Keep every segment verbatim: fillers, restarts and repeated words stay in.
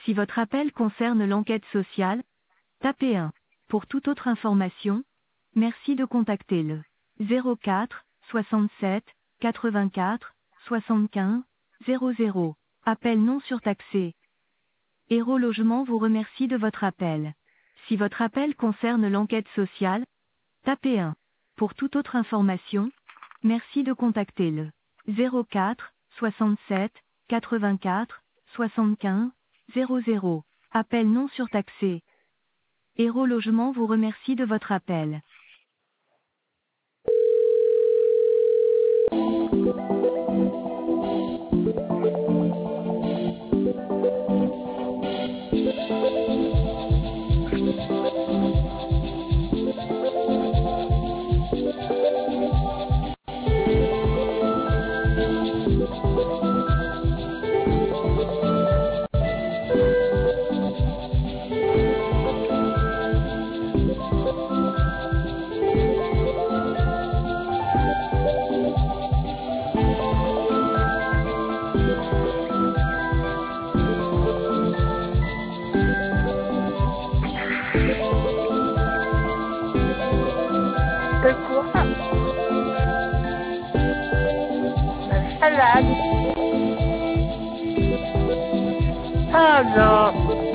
Si votre appel concerne l'enquête sociale, tapez un. Pour toute autre information, merci de contacter le zéro quatre soixante-sept quatre-vingt-quatre soixante-quinze zéro zéro. Appel non surtaxé. Héros Logement vous remercie de votre appel. Si votre appel concerne l'enquête sociale, tapez un. Pour toute autre information, merci de contacter le zéro quatre soixante-sept quatre-vingt-quatre soixante-quinze zéro zéro. Appel non surtaxé. Héros Logement vous remercie de votre appel. De quoi? La salade. Ah non.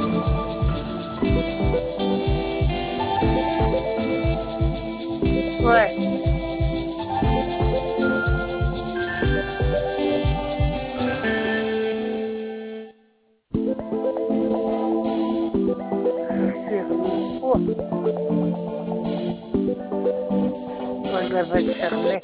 Ouais. C'est quoi? Ouais, elle va être fermée.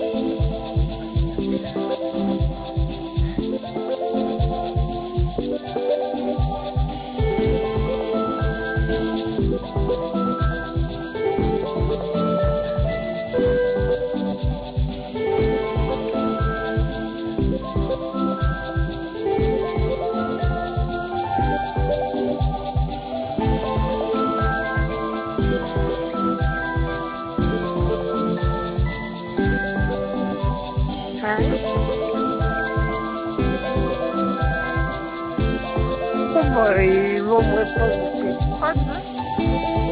Hein? Comment ils vont me répondre au téléphone, hein?